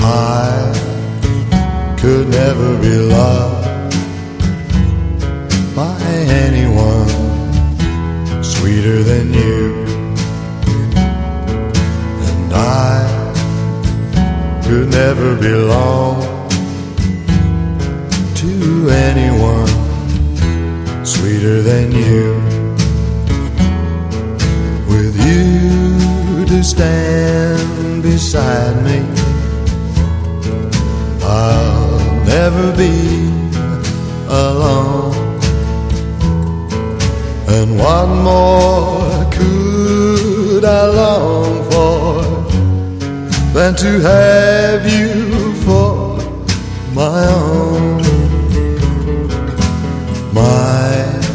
I could never be loved by anyone sweeter than you. And I could never belong to anyone sweeter than you. With you to stand beside me, I'll never be alone. And what more could I long for than to have you for my own? My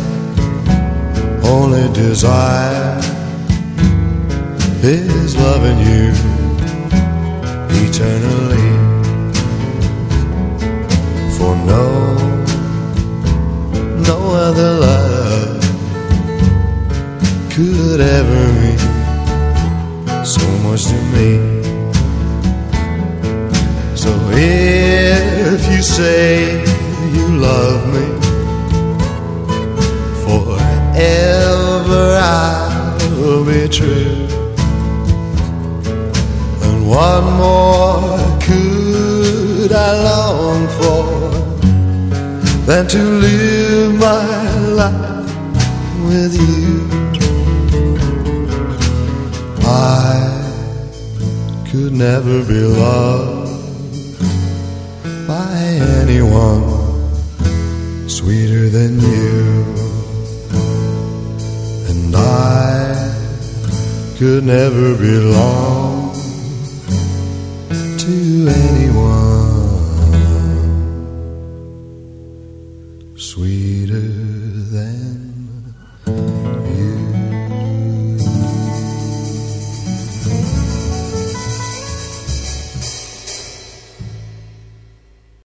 only desire is loving you eternally. For no other love could ever mean so much to me. So if you say you love me, forever I'll be true. And what more could I long for than to live my life with you? I could never be loved by anyone sweeter than you. And I could never belong to anyone sweeter than